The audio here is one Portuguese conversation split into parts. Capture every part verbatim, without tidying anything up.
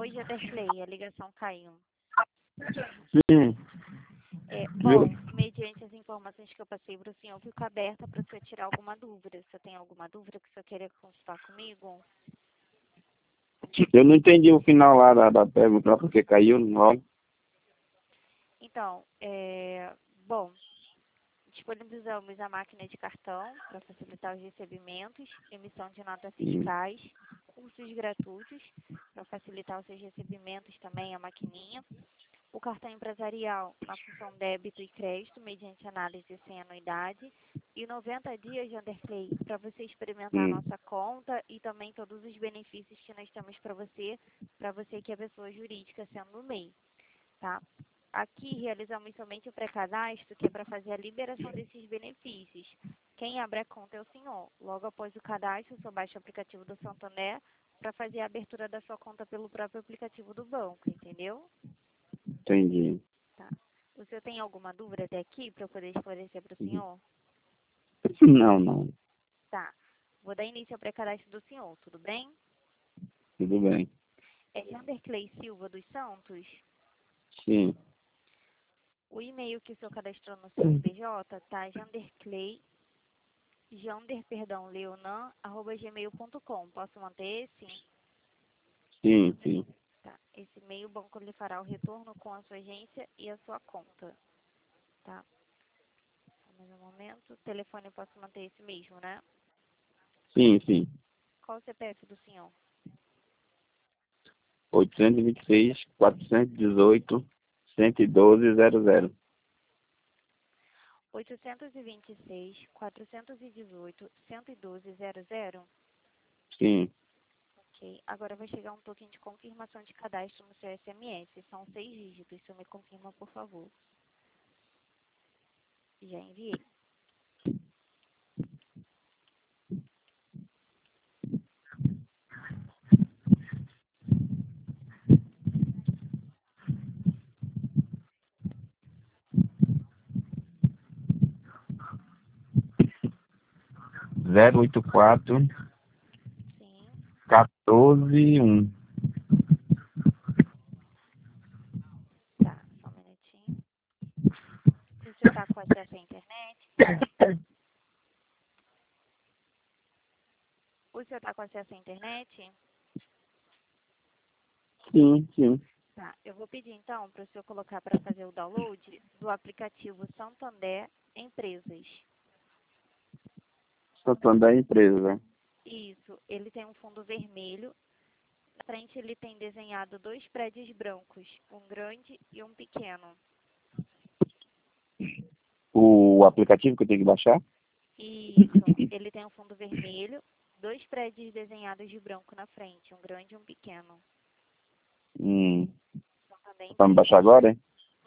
Oi, Janderley, a ligação caiu. Sim. É, bom, mediante as informações que eu passei para o senhor, fico aberta para o senhor tirar alguma dúvida. Se tem alguma dúvida que o senhor queira consultar comigo? Eu não entendi o final lá da, da pergunta, lá porque caiu logo. Então, é, bom, disponibilizamos a máquina de cartão para facilitar os recebimentos, emissão de notas fiscais, cursos gratuitos para facilitar os seus recebimentos também, a maquininha. O cartão empresarial na função débito e crédito, mediante análise sem anuidade. E noventa dias, Janderley, para você experimentar Hum. a nossa conta e também todos os benefícios que nós temos para você, para você que é pessoa jurídica, sendo o M E I, tá? Aqui realizamos somente o pré-cadastro, que é para fazer a liberação desses benefícios. Quem abre a conta é o senhor. Logo após o cadastro, o senhor baixa o aplicativo do Santander para fazer a abertura da sua conta pelo próprio aplicativo do banco, entendeu? Entendi. Tá. O senhor tem alguma dúvida até aqui para eu poder esclarecer para o senhor? Não, não. Tá. Vou dar início ao pré-cadastro do senhor, tudo bem? Tudo bem. É Janderley Silva dos Santos? Sim. O e-mail que o senhor cadastrou no C N P J tá Janderley, Jander, perdão, Leonan, arroba gmail ponto com. Posso manter esse? Sim, sim. Tá. Esse e-mail, o banco lhe fará o retorno com a sua agência e a sua conta. Tá. Só mais um momento. Telefone eu posso manter esse mesmo, né? Sim, sim. Qual o C P F do senhor? oitocentos e vinte e seis, quatrocentos e dezoito, cento e doze, zero zero. oitocentos e vinte e seis, quatrocentos e dezoito, cento e doze, zero zero. Sim. Ok. Agora vai chegar um token de confirmação de cadastro no seu S M S. São seis dígitos. Você me confirma, por favor. Já enviei. zero oito quatro, Sim. quatorze, um. Tá. Só um minutinho. O senhor está com acesso à internet? O senhor está com acesso à internet? Sim, sim. Tá. Eu vou pedir, então, para o senhor colocar para fazer o download do aplicativo Santander Empresas. Santander Empresa. Isso. Ele tem um fundo vermelho. Na frente ele tem desenhado dois prédios brancos, um grande e um pequeno. O aplicativo que eu tenho que baixar? Isso, ele tem um fundo vermelho, dois prédios desenhados de branco na frente, um grande e um pequeno. Hum. São também Pra me empresas. baixar agora, hein?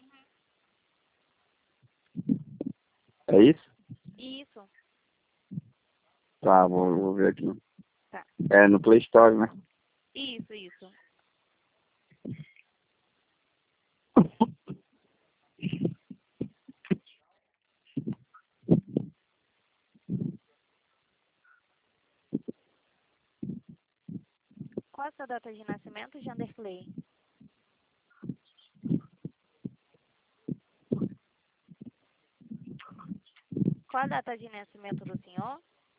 É isso? Isso, Tá, vou, vou ver aqui. tá. É no Play Store, né? Isso, isso. Qual a sua data de nascimento, Janderley? Qual a data de nascimento do senhor?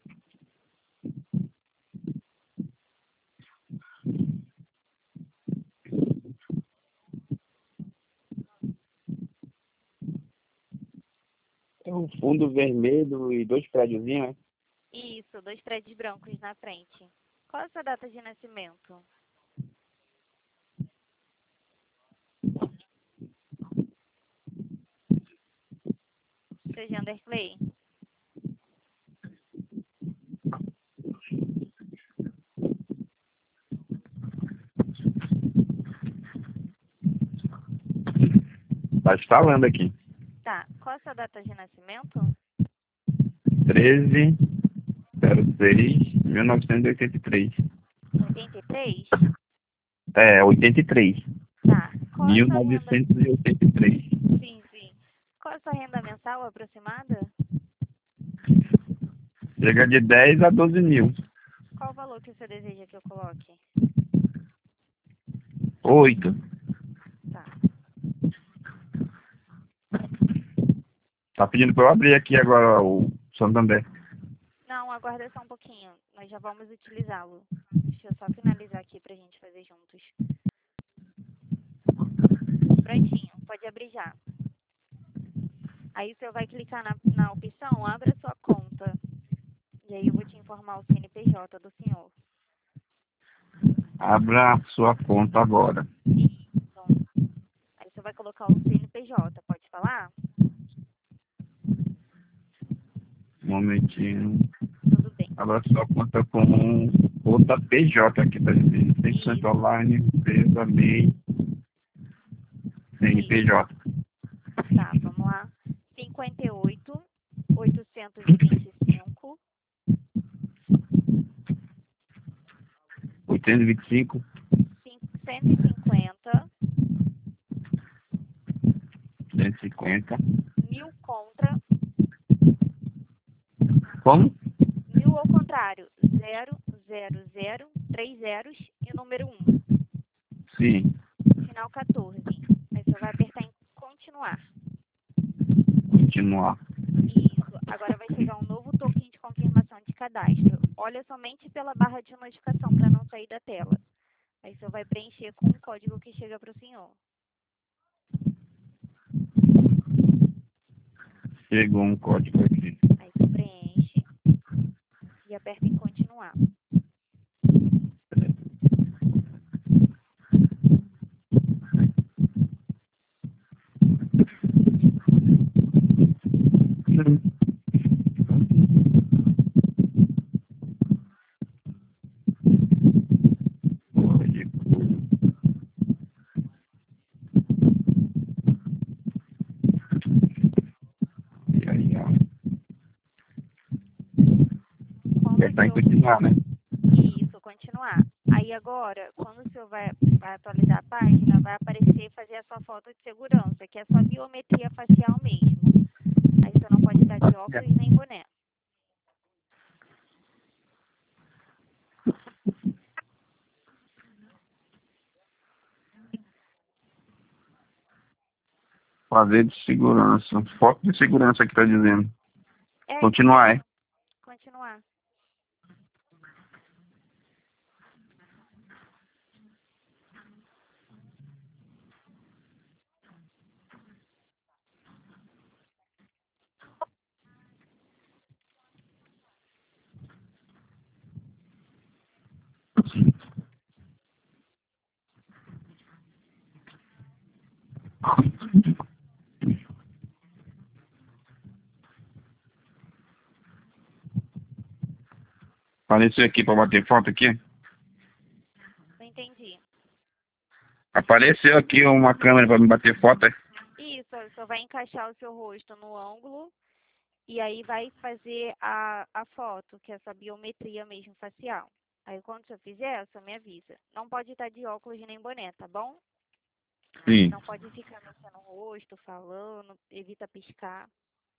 É um fundo vermelho e dois prédiozinhos, né? Isso, dois prédios brancos na frente. Qual a sua data de nascimento? Seu Janderley? Tá instalando aqui. Tá. Qual a sua data de nascimento? treze de seis de mil novecentos e oitenta e três. oitenta e três? É, oitenta e três. Tá. Qual a mil sua renda? novecentos e oitenta e três. Sim, sim. Qual a sua renda mensal aproximada? Chega de dez a doze mil. Qual o valor que você deseja que eu coloque? Oito. Tá. Tá pedindo pra eu abrir aqui agora o Santander. Não, aguarda só um pouquinho. Nós já vamos utilizá-lo. Deixa eu só finalizar aqui pra gente fazer juntos. Prontinho, pode abrir já. Aí você vai clicar na, na opção Abra sua conta. E aí eu vou te informar o C N P J do senhor. Abra sua conta agora. Então, aí você vai colocar o C N P J, pode falar? Um momentinho. Tudo bem. Abra sua conta com outra P J aqui, tá dizendo. cem por cento online, empresa, M E I, C N P J. Tá, vamos lá. cinquenta e oito, oitocentos e vinte e cinco, oitocentos e vinte e cinco, cento e cinquenta, cento e cinquenta. mil contra, Como? mil ao contrário, zero, zero, zero, três zeros e o número um. Sim. Final quatorze. Aí você vai apertar em continuar. Continuar. Isso. Agora vai chegar um novo token de confirmação de cadastro. Olha somente pela barra de notificação para não sair da tela. Aí você vai preencher com o código que chega para o senhor. Chegou um código aqui. Aí você preenche e aperta em continuar. E aí, ó. Quando o Apertar em senhor... continuar, né? Isso, continuar. Aí agora, quando o senhor vai, vai atualizar a página, vai aparecer fazer a sua foto de segurança, que é a sua biometria facial mesmo. Aí você não pode estar de óculos nem boné. Fazer de segurança. Foto de segurança que tá dizendo. É, Continuar, é? continuar. Apareceu aqui pra bater foto aqui. Não entendi. Apareceu aqui uma câmera pra me bater foto, é? Isso, o senhor vai encaixar o seu rosto no ângulo e aí vai fazer a, a foto, que é essa biometria mesmo facial. Aí quando o senhor fizer, o senhor me avisa. Não pode estar de óculos nem boné, tá bom? Sim. Não pode ficar mexendo o rosto, falando, evita piscar.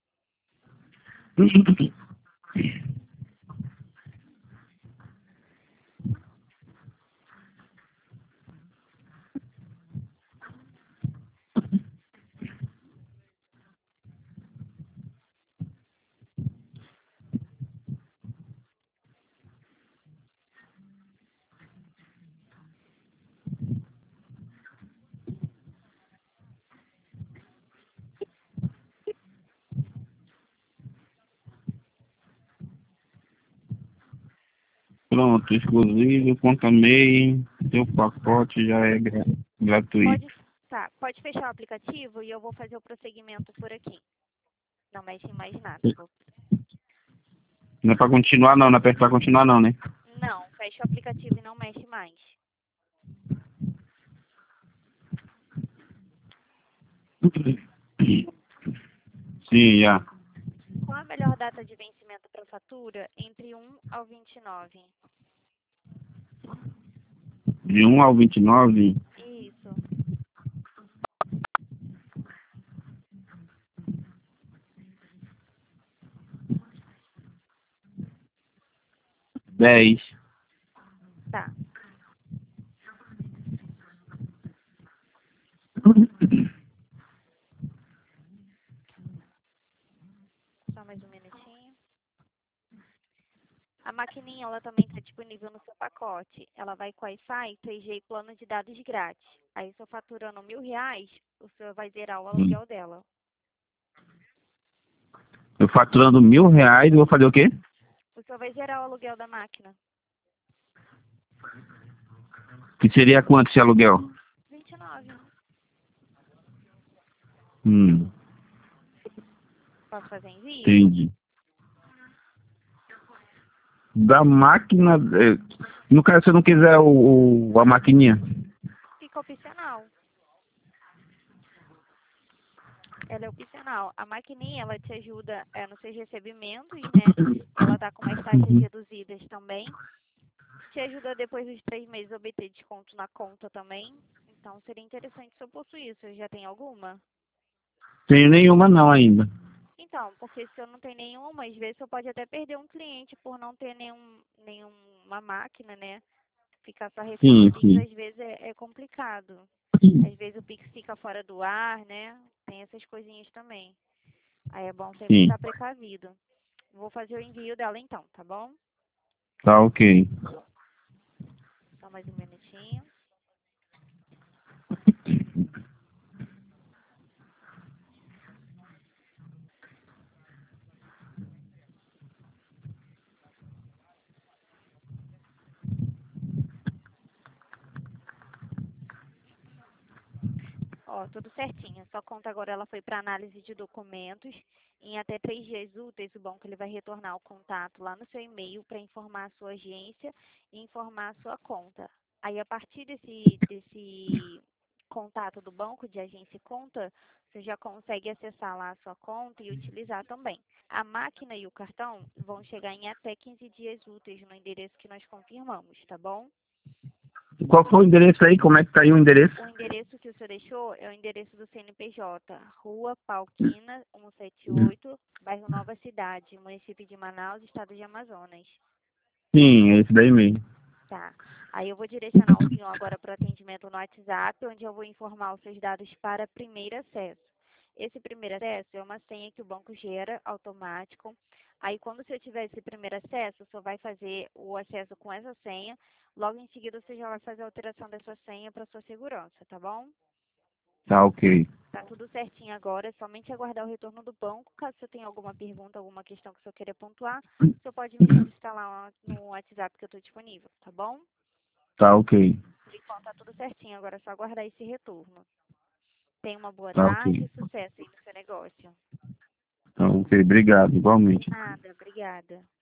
Pronto, exclusivo, conta M E I, seu pacote já é gra gratuito. Pode, tá, pode fechar o aplicativo e eu vou fazer o prosseguimento por aqui. Não mexe em mais nada. Vou... Não é pra continuar não, não é pra continuar não, né? Não, fecha o aplicativo e não mexe mais. Sim, já. Qual a melhor data de vencimento para fatura? Entre um ao vinte e nove. De um ao vinte e nove, Isso. dez. Tá. mais um minutinho. A maquininha, ela também está disponível no seu pacote. Ela vai com Wi-Fi, três G e plano de dados grátis. Aí, só faturando mil reais, o senhor vai zerar o aluguel Hum. dela. Eu faturando mil reais, eu vou fazer o quê? O senhor vai zerar o aluguel da máquina. Que seria quanto esse aluguel? vinte e nove. Hum, Posso fazer envio? entendi. Da máquina, eh, no caso, se eu não quiser o, o- a maquininha. Fica opcional. Ela é opcional. A maquininha, ela te ajuda é, nos seus recebimentos, né? Ela está com umas taxas Uhum. reduzidas também. Te ajuda depois dos três meses a obter desconto na conta também. Então, seria interessante se eu possuir. Você já tem alguma? Tenho nenhuma não ainda. Então, porque se eu não tenho nenhuma, às vezes você pode até perder um cliente por não ter nenhum, nenhuma máquina, né? Ficar só refém do Sim, Pix, sim. às vezes é, é complicado. Às vezes o Pix fica fora do ar, né? Tem essas coisinhas também. Aí é bom sempre Sim. estar precavido. Vou fazer o envio dela então, tá bom? Tá ok. Só mais um minutinho. Ó, tudo certinho. Sua conta agora ela foi para análise de documentos. Em até três dias úteis, o banco ele vai retornar o contato lá no seu e-mail para informar a sua agência e informar a sua conta. Aí, a partir desse, desse contato do banco de agência e conta, você já consegue acessar lá a sua conta e utilizar também. A máquina e o cartão vão chegar em até quinze dias úteis no endereço que nós confirmamos, tá bom? Qual foi o endereço aí? Como é que tá aí o endereço? O endereço que o senhor deixou é o endereço do C N P J, Rua Pauquina, cento e setenta e oito, bairro Nova Cidade, município de Manaus, estado de Amazonas. Sim, é esse daí mesmo. Tá. Aí eu vou direcionar o senhor agora para o atendimento no WhatsApp, onde eu vou informar os seus dados para primeiro acesso. Esse primeiro acesso é uma senha que o banco gera automático. Aí, quando você tiver esse primeiro acesso, você vai fazer o acesso com essa senha. Logo em seguida, você já vai fazer a alteração dessa senha para sua segurança, tá bom? Tá ok. Tá tudo certinho agora, é somente aguardar o retorno do banco. Caso você tenha alguma pergunta, alguma questão que o senhor queira pontuar, o senhor pode me solicitar lá no WhatsApp que eu estou disponível, tá bom? Tá ok. Por enquanto tá tudo certinho, agora é só aguardar esse retorno. Tenha uma boa Tá tarde ok. e sucesso aí no seu negócio. Tá ok. Obrigado, igualmente. Nada, obrigada.